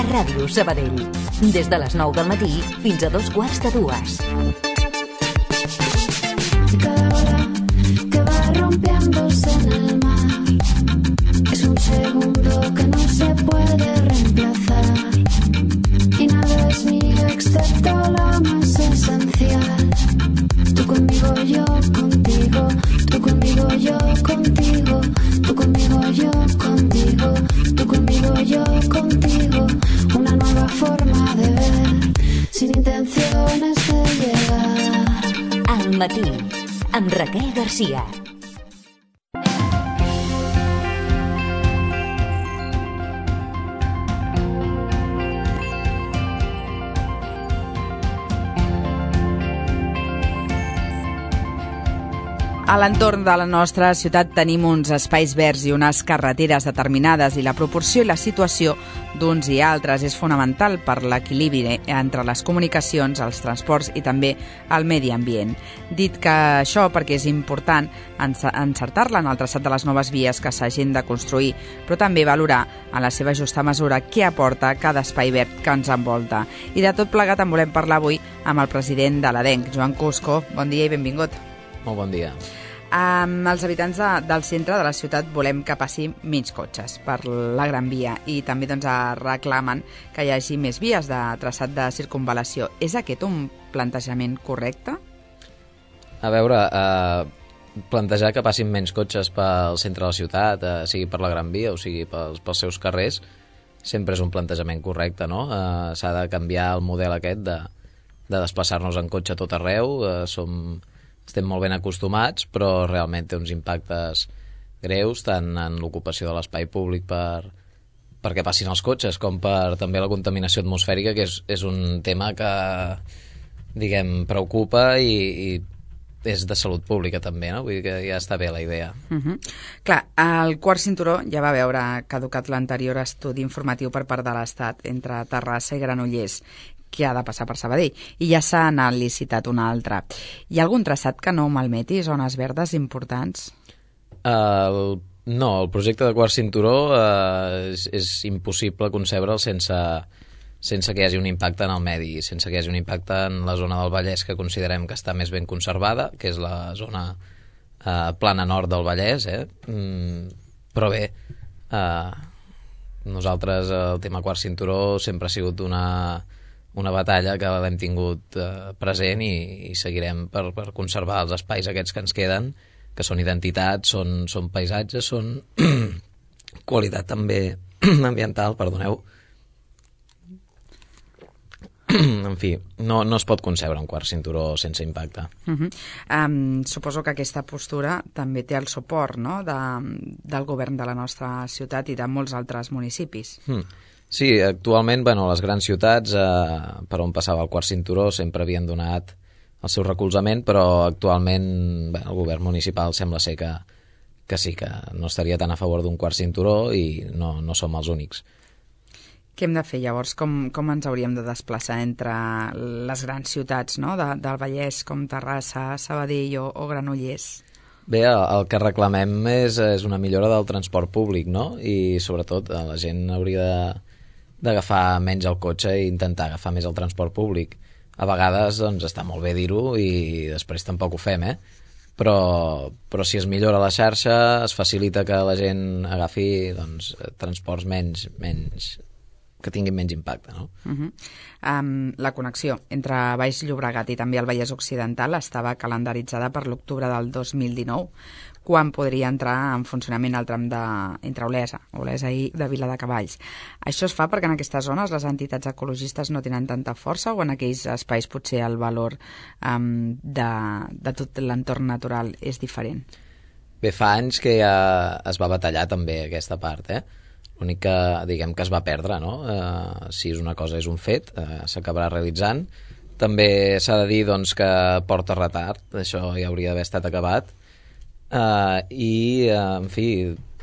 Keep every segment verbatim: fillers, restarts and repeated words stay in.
Ràdio Sabadell. Des de les nou del matí fins a dos quarts de dues. Cada hora que va rompiéndose en el mar es un segundo que no se puede reemplazar y nada es mío excepto la más esencial. Tú conmigo, yo contigo, tú conmigo, yo contigo, tú conmigo, yo contigo, tú conmigo, yo contigo, una nueva forma de ver, sin intenciones de llegar. Al matí, amb Raquel Garcia. A l'entorn de la nostra ciutat tenim uns espais verds i unes carreteres determinades i la proporció i la situació d'uns i altres és fonamental per l'equilibri entre les comunicacions, els transports i també el medi ambient. Dit que això perquè és important encertar-la en el traçat de les noves vies que s'hagin de construir, però també valorar en la seva justa mesura què aporta cada espai verd que ens envolta. I de tot plegat en volem parlar avui amb el president de l'A D E N C, Joan Cusco. Bon dia i benvingut. Molt bon dia. Um, els habitants de, del centre de la ciutat volem que passi menys cotxes per la Gran Via i també doncs, reclamen que hi hagi més vies de traçat de circunvalació. És aquest un plantejament correcte? A veure, eh, plantejar que passin menys cotxes pel centre de la ciutat, eh, sigui per la Gran Via o sigui pels, pels seus carrers, sempre és un plantejament correcte, no? Eh, s'ha de canviar el model aquest de, de desplaçar-nos en cotxe a tot arreu. Eh, som... Estem molt ben acostumats, però realment té uns impactes greus, tant en l'ocupació de l'espai públic per, perquè passin els cotxes, com per també la contaminació atmosfèrica, que és, és un tema que, diguem, preocupa i, i és de salut pública també, no? Vull dir que ja està bé la idea. Uh-huh. Clar, el quart cinturó ja va veure caducat l'anterior estudi informatiu per part de l'Estat entre Terrassa i Granollers, que ha de passar per Sabadell, i ja s'ha anat licitat un altre. Hi ha algun traçat que no malmeti zones verdes importants? El, no, el projecte de quart cinturó eh, és, és impossible concebre'l sense, sense que hi hagi un impacte en el medi, sense que hi hagi un impacte en la zona del Vallès que considerem que està més ben conservada, que és la zona eh, plana nord del Vallès, eh? Mm, però bé, eh, nosaltres el tema quart cinturó sempre ha sigut una una batalla que l'hem tingut eh, present i, i seguirem per, per conservar els espais aquests que ens queden, que són identitats, són, són paisatges, són qualitat també ambiental, perdoneu. En fi, no, no es pot concebre un quart cinturó sense impacte. Uh-huh. um, suposo que aquesta postura també té el suport, no?, de, del govern de la nostra ciutat i de molts altres municipis. Mm. Sí, actualment, bueno, les grans ciutats eh, per on passava el quart cinturó sempre havien donat el seu recolzament, però actualment bueno, el govern municipal sembla ser que, que sí, que no estaria tan a favor d'un quart cinturó i no, no som els únics. Què hem de fer llavors? Com, com ens hauríem de desplaçar entre les grans ciutats, no?, de, del Vallès, com Terrassa, Sabadell o, o Granollers? Bé, el, el que reclamem és, és una millora del transport públic, no? I sobretot la gent hauria de d'agafar menys el cotxe i intentar agafar més el transport públic. A vegades doncs, està molt bé dir-ho i després tampoc ho fem, eh? Però, però si es millora la xarxa, es facilita que la gent agafi doncs, transports menys, menys, que tinguin menys impacte, no? Uh-huh. um, la connexió entre Baix Llobregat i també el Vallès Occidental estava calendaritzada per l'octubre del dos mil dinou, quan podria entrar en funcionament el tram de, entre Olesa, Olesa i de Viladecavalls. Això es fa perquè en aquestes zones les entitats ecologistes no tenen tanta força o en aquells espais potser el valor um, de, de tot l'entorn natural és diferent? Bé, fa anys que ja es va batallar també aquesta part, eh? L'únic que, diguem, que es va perdre, no? Eh, si és una cosa és un fet, eh, s'acabarà realitzant. També s'ha de dir doncs, que porta retard, això ja hauria d'haver estat acabat. Uh, i, uh, en fi,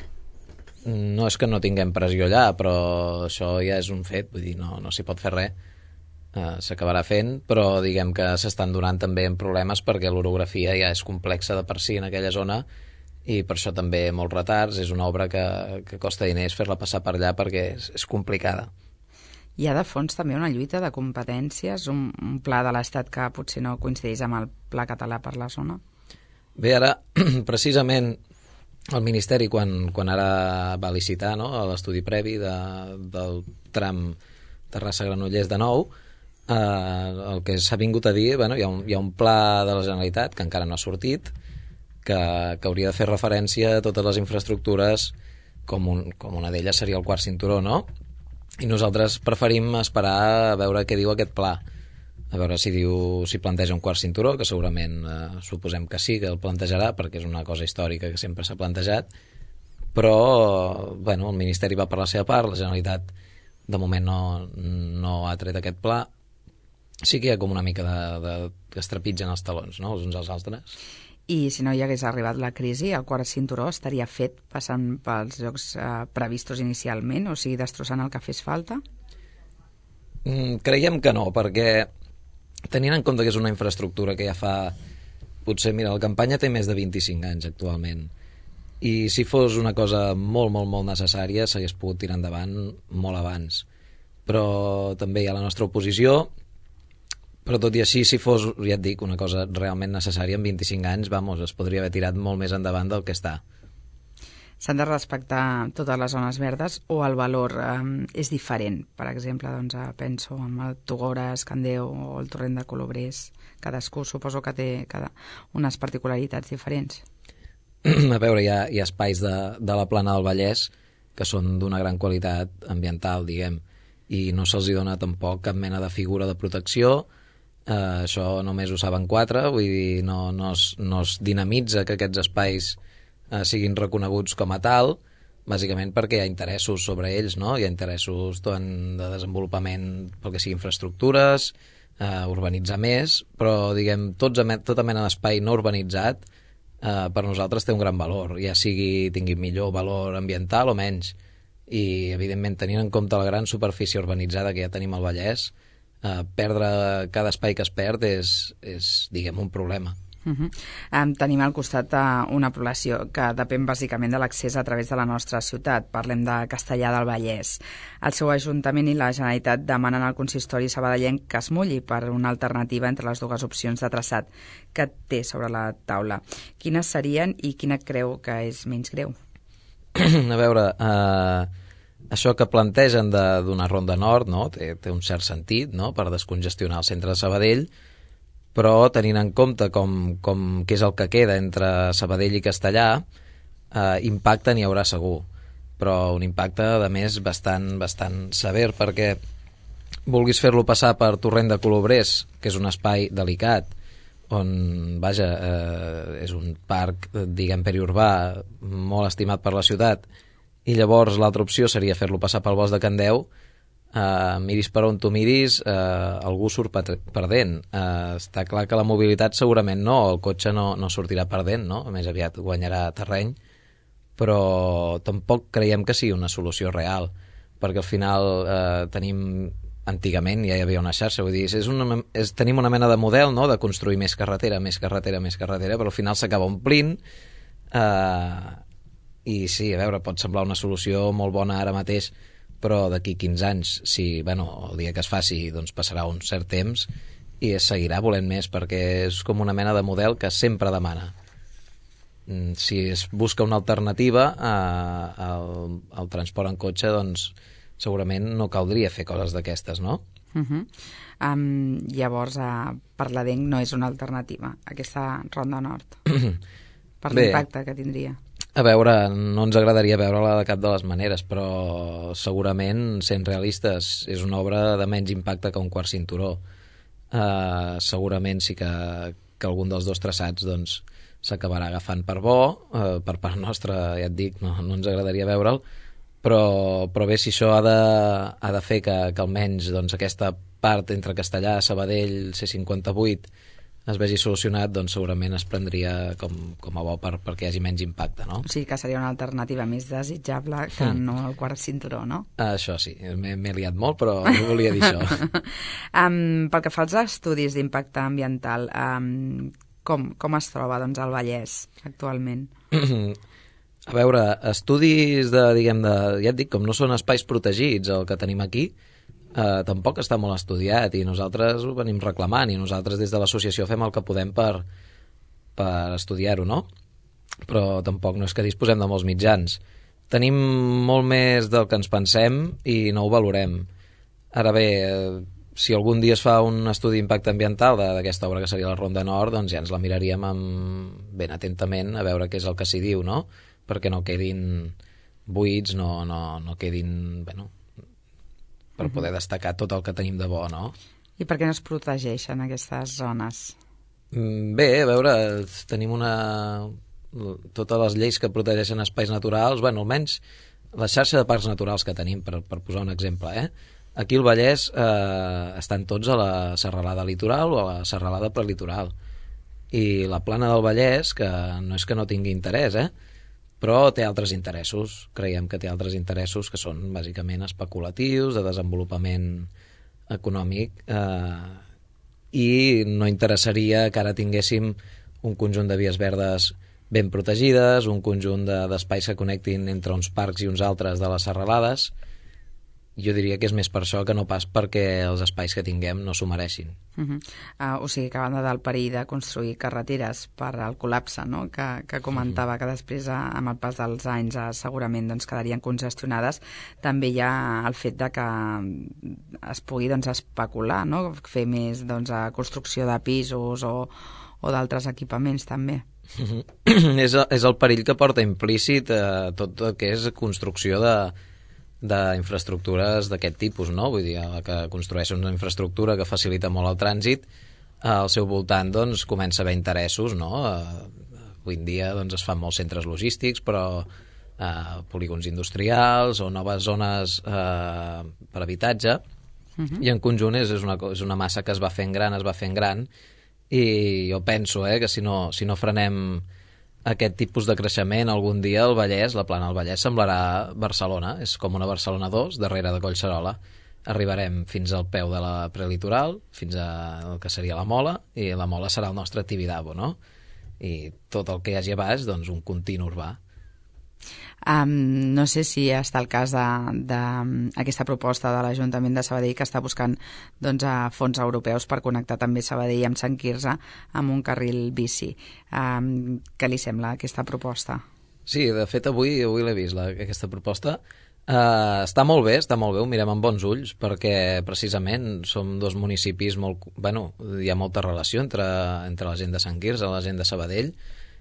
no és que no tinguem pressió allà, però això ja és un fet, vull dir, no, no s'hi pot fer res. Uh, s'acabarà fent, però diguem que s'estan donant també en problemes perquè l'orografia ja és complexa de per si en aquella zona i per això també molts retards. És una obra que, que costa diners fer-la passar per allà perquè és, és complicada. Hi ha de fons també una lluita de competències, un, un pla de l'Estat que potser no coincideix amb el pla català per la zona? Bé, ara, precisament, el Ministeri, quan, quan ara va licitar, no?, l'estudi previ de, del tram Terrassa-Granollers de nou, eh, el que s'ha vingut a dir, bueno, hi ha, un, hi ha un pla de la Generalitat que encara no ha sortit, que, que hauria de fer referència a totes les infraestructures, com, un, com una d'elles seria el quart cinturó, no? I nosaltres preferim esperar a veure què diu aquest pla, a veure si diu, si planteja un quart cinturó, que segurament eh, suposem que sí, que el plantejarà, perquè és una cosa històrica que sempre s'ha plantejat, però bueno, el Ministeri va per la seva part, la Generalitat de moment no, no ha tret aquest pla. Sí que hi ha com una mica de, de que es trepitgen els talons, no?, els uns als altres. I si no hi hagués arribat la crisi, el quart cinturó estaria fet passant pels llocs eh, previstos inicialment, o sigui, destrossant el que fes falta? Mm, creiem que no, perquè tenint en compte que és una infraestructura que ja fa... Potser, mira, la campanya té més de vint-i-cinc anys actualment, i si fos una cosa molt, molt, molt necessària s'hagués pogut tirar endavant molt abans. Però també hi ha la nostra oposició, però tot i així, si fos, ja et dic, una cosa realment necessària, en vint-i-cinc anys, vamos, es podria haver tirat molt més endavant del que està. S'han de respectar totes les zones verdes o el valor eh, és diferent? Per exemple, doncs, eh, penso en el Togores, Candeu o el Torrent de Colobrers. Cadascú suposo que té cada, unes particularitats diferents. A veure, hi ha, hi ha espais de, de la Plana del Vallès que són d'una gran qualitat ambiental, diguem, i no se'ls hi dona tampoc cap mena de figura de protecció. Eh, això només ho saben quatre, vull dir, no, no, es, no es dinamitza que aquests espais eh, siguin reconeguts com a tal, bàsicament perquè hi ha interessos sobre ells, no? Hi ha interessos tant de desenvolupament pel que sigui infraestructures, eh, urbanitzar més, però diguem, tots, tota mena d'espai no urbanitzat eh, per nosaltres té un gran valor, ja sigui tingui millor valor ambiental o menys, i evidentment tenint en compte la gran superfície urbanitzada que ja tenim al Vallès, eh, perdre cada espai que es perd és, és diguem, un problema. Uh -huh. um, tenim al costat uh, una població que depèn bàsicament de l'accés a través de la nostra ciutat. Parlem de Castellar del Vallès. El seu Ajuntament i la Generalitat demanen al consistori sabadellenc que es mulli per una alternativa entre les dues opcions de traçat que té sobre la taula. Quines serien i quina creu que és menys greu? A veure, eh, això que plantegen d'una ronda nord, no? té, té un cert sentit, no?, per descongestionar el centre de Sabadell, però tenint en compte com, com què és el que queda entre Sabadell i Castellar, eh, impacte n'hi haurà segur, però un impacte, a més, bastant, bastant sever, perquè vulguis fer-lo passar per Torrent de Colobrers, que és un espai delicat, on, vaja, eh, és un parc, diguem, periurbà, molt estimat per la ciutat, i llavors l'altra opció seria fer-lo passar pel bosc de Candeu. Uh, miris per on tu miris, uh, algú surt perdent. Uh, està clar que la mobilitat segurament no, el cotxe no, no sortirà perdent, no? Més aviat guanyarà terreny, però tampoc creiem que sigui una solució real, perquè al final uh, tenim, antigament ja hi havia una xarxa, vull dir, és una, és, tenim una mena de model, no?, de construir més carretera, més carretera, més carretera, però al final s'acaba omplint, uh, i sí, a veure, pot semblar una solució molt bona ara mateix, però d'aquí quinze anys, si, bueno, el dia que es faci, doncs passarà un cert temps i es seguirà volent més, perquè és com una mena de model que sempre demana. Si es busca una alternativa eh, al, al transport en cotxe, doncs segurament no caldria fer coses d'aquestes, no? Uh -huh. um, llavors, uh, per l'Adenc no és una alternativa, aquesta ronda nord, per l'impacte que tindria. A veure, no ens agradaria veure-la de cap de les maneres, però segurament, sent realistes, és una obra de menys impacte que un quart cinturó. Uh, segurament sí que, que algun dels dos traçats doncs, s'acabarà agafant per bo, uh, per part nostra, ja et dic, no, no ens agradaria veure'l, però, però bé, si això ha de, ha de fer que, que almenys doncs, aquesta part entre Castellar, Sabadell, C cinquanta-vuit es vegi solucionat, doncs segurament es prendria com, com a bo per, perquè hi hagi menys impacte, no? O sigui que seria una alternativa més desitjable que mm. no el quart cinturó, no? Uh, això sí, m'he liat molt, però no volia dir això. um, pel que fa als estudis d'impacte ambiental, um, com, com es troba doncs, el Vallès actualment? A veure, estudis de, diguem, de, ja et dic, com no són espais protegits el que tenim aquí, eh, tampoc està molt estudiat i nosaltres ho venim reclamant i nosaltres des de l'associació fem el que podem per, per estudiar-ho, no? Però tampoc no és que disposem de molts mitjans. Tenim molt més del que ens pensem i no ho valorem. Ara bé, eh, si algun dia es fa un estudi d'impacte ambiental d'aquesta obra que seria la Ronda Nord, doncs ja ens la miraríem amb, ben atentament a veure què és el que s'hi diu, no? Perquè no quedin buits, no, no, no quedin... Bueno, per poder destacar tot el que tenim de bo, no? I per què no es protegeixen aquestes zones? Bé, a veure, tenim una... totes les lleis que protegeixen espais naturals, bueno, almenys la xarxa de parcs naturals que tenim, per, per posar un exemple, eh? Aquí al Vallès eh, estan tots a la serralada litoral o a la serralada prelitoral. I la plana del Vallès, que no és que no tingui interès, eh? Però té altres interessos. Creiem que té altres interessos que són bàsicament especulatius, de desenvolupament econòmic, eh, i no interessaria que ara tinguéssim un conjunt de vies verdes ben protegides, un conjunt d'espais que connectin entre uns parcs i uns altres de les serralades. Jo diria que és més per això que no pas perquè els espais que tinguem no s'ho mereixin. Uh -huh. uh, o sigui que a banda del perill de construir carreteres per al col·lapse, no? que, que comentava uh -huh. que després, amb el pas dels anys, uh, segurament doncs, quedarien congestionades, també hi ha el fet de que es pugui doncs, especular, no? Fer més doncs, a construcció de pisos o, o d'altres equipaments també. Uh -huh. és, és el perill que porta implícit eh, tot el que és construcció de d'infraestructures d'aquest tipus, no? Vull dir, que construeix una infraestructura que facilita molt el trànsit, al seu voltant doncs comença a haver interessos, no? Avui en dia doncs es fan molts centres logístics, però eh, polígons industrials o noves zones eh, per habitatge, uh-huh. i en conjunt és, és, una, és una massa que es va fent gran, es va fent gran, i jo penso eh, que si no, si no frenem aquest tipus de creixement, algun dia el Vallès, la plana del Vallès, semblarà Barcelona. És com una Barcelona dos, darrere de Collserola. Arribarem fins al peu de la prelitoral, fins al que seria la Mola, i la Mola serà el nostre Tibidabo, no? I tot el que hi hagi a baix, doncs, un continu urbà. Um, no sé si està el cas d'aquesta proposta de l'Ajuntament de Sabadell, que està buscant doncs, a fons europeus per connectar també Sabadell amb Sant Quirze amb un carril bici. Um, què li sembla aquesta proposta? Sí, de fet avui, avui l'he vist, la, aquesta proposta. Uh, està molt bé, està molt bé, ho mirem amb bons ulls, perquè precisament som dos municipis molt... Bueno, hi ha molta relació entre, entre la gent de Sant Quirze i la gent de Sabadell,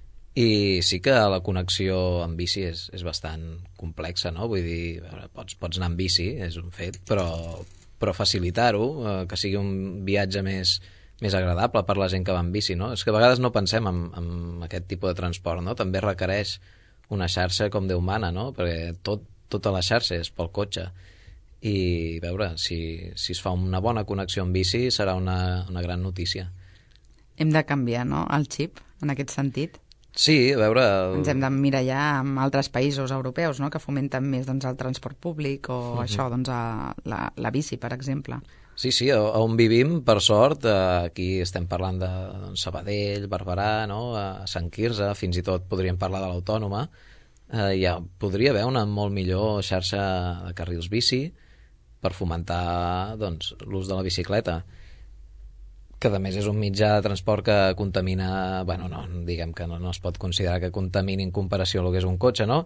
i sí que la connexió amb bici és, és bastant complexa, no? Vull dir, pots, pots anar amb bici, és un fet, però, però facilitar-ho, eh, que sigui un viatge més, més agradable per la gent que va amb bici, no? És que a vegades no pensem en, en aquest tipus de transport, no? També requereix una xarxa com Déu mana, no? Perquè tot, tota la xarxa és pel cotxe. I, a veure, si, si es fa una bona connexió amb bici serà una, una gran notícia. Hem de canviar, no?, el xip, en aquest sentit. Sí, a veure... El... Ens hem de mirar ja amb altres països europeus, no?, que fomenten més doncs, el transport públic o uh-huh. això, doncs, a la, la bici, per exemple. Sí, sí, on vivim, per sort, aquí estem parlant de doncs, Sabadell, Barberà, no?, a Sant Quirze, fins i tot podríem parlar de l'Autònoma, eh, ja podria haver una molt millor xarxa de carrils bici per fomentar doncs, l'ús de la bicicleta, que a més és un mitjà de transport que contamina, bueno, no, diguem que no, no es pot considerar que contamini en comparació al que és un cotxe, no?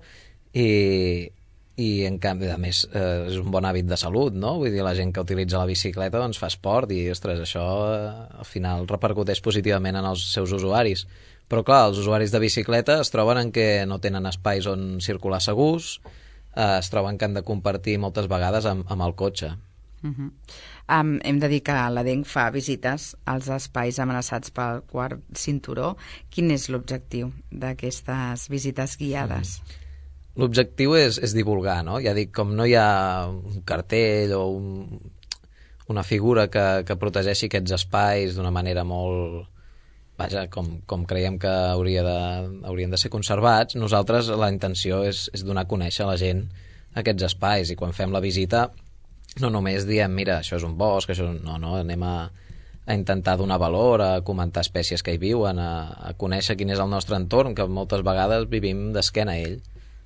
I, i en canvi, a més, eh, és un bon hàbit de salut, no? Vull dir, la gent que utilitza la bicicleta doncs fa esport i, ostres, això eh, al final repercuteix positivament en els seus usuaris. Però, clar, els usuaris de bicicleta es troben en que no tenen espais on circular segurs, eh, es troben que han de compartir moltes vegades amb, amb el cotxe. Uh-huh. Um, hem de dir que l'A D E N fa visites als espais amenaçats pel quart cinturó. Quin és l'objectiu d'aquestes visites guiades? Mm. L'objectiu és, és divulgar, no? Ja dic, com no hi ha un cartell o un, una figura que, que protegeixi aquests espais d'una manera molt... Vaja, com, com creiem que hauria de, haurien de ser conservats, nosaltres la intenció és, és donar a conèixer a la gent aquests espais, i quan fem la visita no només diem, mira, això és un bosc, això és un... no, no, anem a, a intentar donar valor, a comentar espècies que hi viuen, a, a conèixer quin és el nostre entorn, que moltes vegades vivim d'esquena a ell.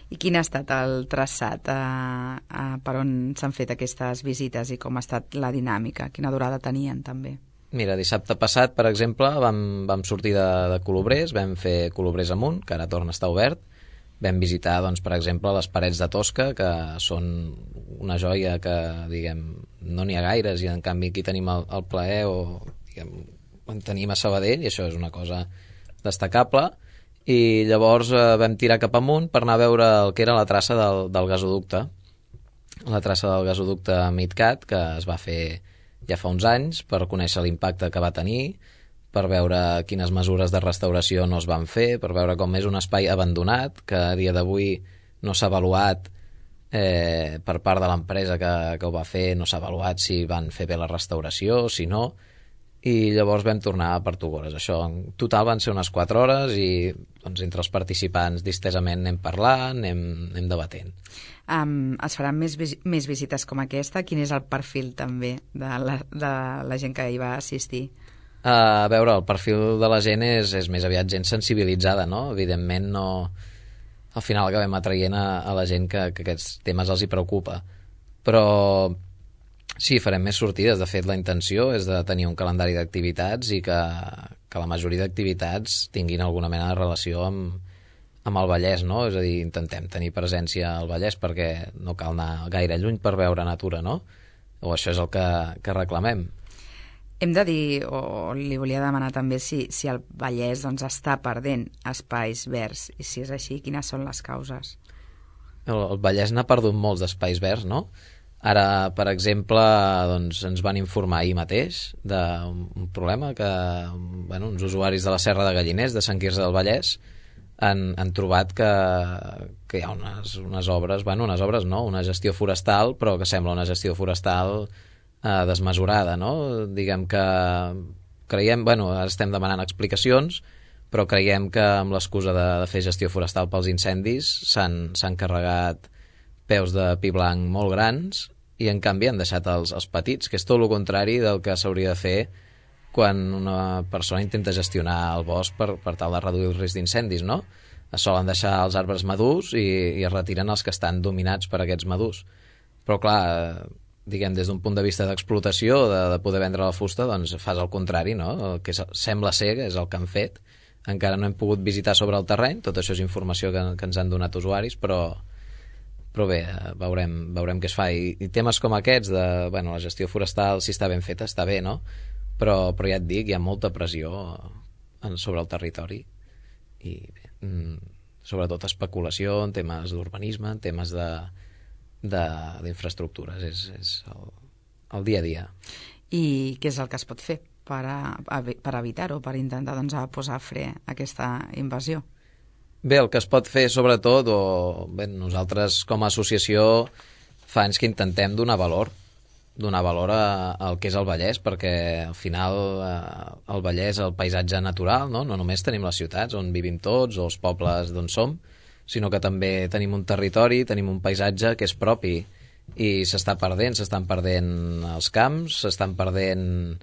I quin ha estat el traçat? Uh, uh, per on s'han fet aquestes visites i com ha estat la dinàmica? Quina durada tenien, també? Mira, dissabte passat, per exemple, vam, vam sortir de, de Colobrers, vam fer Colobrers amunt, que ara torna a estar obert. Vam visitar, doncs, per exemple, les parets de Tosca, que són una joia que, diguem, no n'hi ha gaires, i en canvi aquí tenim el, el plaer, o diguem, en tenim a Sabadell, i això és una cosa destacable. I llavors eh, vam tirar cap amunt per anar a veure el que era la traça del, del gasoducte, la traça del gasoducte MidCat, que es va fer ja fa uns anys, per conèixer l'impacte que va tenir, per veure quines mesures de restauració no es van fer, per veure com és un espai abandonat, que a dia d'avui no s'ha avaluat eh, per part de l'empresa que, que ho va fer, no s'ha avaluat si van fer bé la restauració, si no, i llavors vam tornar a Partugores. Això en total van ser unes quatre hores i doncs, entre els participants distesament anem parlant, anem, anem debatent. Um, es faran més, més visites com aquesta? Quin és el perfil també de la, de la gent que hi va assistir? A veure, el perfil de la gent és, és més aviat gent sensibilitzada, no? Evidentment no... Al final acabem atraient a, a la gent que, que aquests temes els hi preocupa. Però sí, farem més sortides. De fet, la intenció és de tenir un calendari d'activitats i que, que la majoria d'activitats tinguin alguna mena de relació amb, amb el Vallès, no? És a dir, intentem tenir presència al Vallès perquè no cal anar gaire lluny per veure natura, no? O això és el que, que reclamem. Hem de dir, o li volia demanar també, si, si el Vallès doncs, està perdent espais verds, i si és així, quines són les causes? El, el Vallès n'ha perdut molts d'espais verds, no? Ara, per exemple, doncs, ens van informar ahir mateix d'un problema que bueno, uns usuaris de la Serra de Galliners, de Sant Quirze del Vallès, han, han trobat que, que hi ha unes, unes obres, bueno, unes obres no, una gestió forestal, però que sembla una gestió forestal eh, desmesurada, no? Diguem que creiem, bueno, ara estem demanant explicacions, però creiem que amb l'excusa de, de fer gestió forestal pels incendis s'han s'han carregat peus de pi blanc molt grans i en canvi han deixat els, els petits, que és tot el contrari del que s'hauria de fer quan una persona intenta gestionar el bosc per, per tal de reduir el risc d'incendis, no? Es solen deixar els arbres madurs i, i es retiren els que estan dominats per aquests madurs. Però clar, diguem, des d'un punt de vista d'explotació, de, de poder vendre la fusta, doncs fas el contrari, no? El que sembla ser que és el que han fet. Encara no hem pogut visitar sobre el terreny, tot això és informació que, que ens han donat usuaris, però, però bé, veurem, veurem què es fa. I, i temes com aquests, de, bueno, la gestió forestal, si està ben feta, està bé, no? Però, però ja et dic, hi ha molta pressió en, sobre el territori i bé, sobretot especulació en temes d'urbanisme, en temes de, de, d'infraestructures, és, és el, el dia a dia. I què és el que es pot fer per, a, per evitar-ho, per intentar doncs, posar fre a aquesta invasió? Bé, el que es pot fer sobretot, o bé, nosaltres com a associació fa anys que intentem donar valor donar valor a, al que és el Vallès, perquè al final eh, el Vallès, el paisatge natural, no? No només tenim les ciutats on vivim tots o els pobles d'on som, sinó que també tenim un territori, tenim un paisatge que és propi i s'està perdent, s'estan perdent els camps, s'estan perdent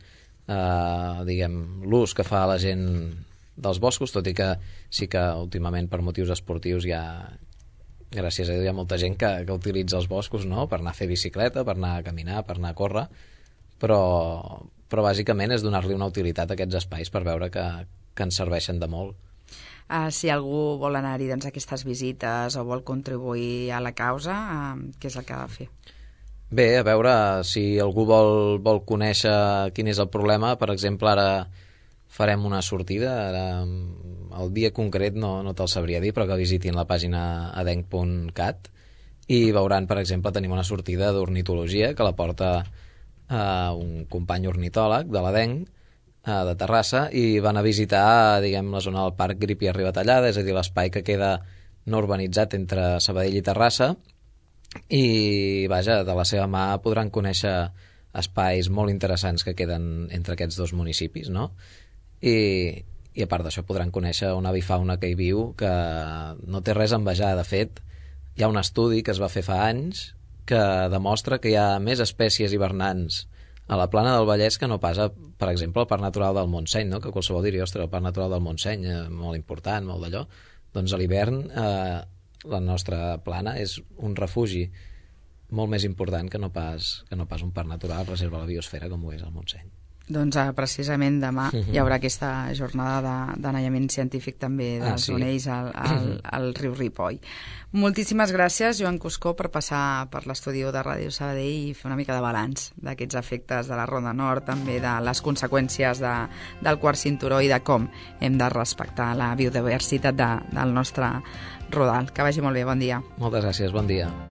eh, diguem, l'ús que fa la gent dels boscos, tot i que sí que últimament per motius esportius hi ha gràcies a Déu hi ha molta gent que, que utilitza els boscos, no? Per anar a fer bicicleta, per anar a caminar, per anar a córrer, però, però bàsicament és donar-li una utilitat a aquests espais per veure que, que ens serveixen de molt. Uh, si algú vol anar-hi doncs, a aquestes visites o vol contribuir a la causa, uh, què és el que ha de fer? Bé, a veure, si algú vol, vol conèixer quin és el problema, per exemple, ara farem una sortida, ara, el dia concret no, no te'l sabria dir, però que visitin la pàgina adenc punt cat i veuran, per exemple, tenim una sortida d'ornitologia que la porta eh, un company ornitòleg de l'Adenc, eh, de Terrassa, i van a visitar, diguem, la zona del Parc Gripia Ribatallada, és a dir, l'espai que queda no urbanitzat entre Sabadell i Terrassa, i, vaja, de la seva mà podran conèixer espais molt interessants que queden entre aquests dos municipis, no? I, i a part d'això podran conèixer una avifauna que hi viu que no té res a envejar. De fet, hi ha un estudi que es va fer fa anys que demostra que hi ha més espècies hivernants a la plana del Vallès que no passa, per exemple, al Parc Natural del Montseny, no? Que qualsevol diria, ostres, el Parc Natural del Montseny, eh, molt important, molt d'allò. Doncs a l'hivern eh, la nostra plana és un refugi molt més important que no pas, que no pas un parc natural reserva a la biosfera com ho és el Montseny. Doncs uh, precisament demà hi haurà aquesta jornada d'anellament científic també dels ah, sí. onells al, al, al riu Ripoll. Moltíssimes gràcies, Joan Cuscó, per passar per l'estudi de Ràdio Sabadell i fer una mica de balanç d'aquests efectes de la Ronda Nord, també de les conseqüències de, del quart cinturó i de com hem de respectar la biodiversitat de, del nostre Rodal. Que vagi molt bé, bon dia. Moltes gràcies, bon dia.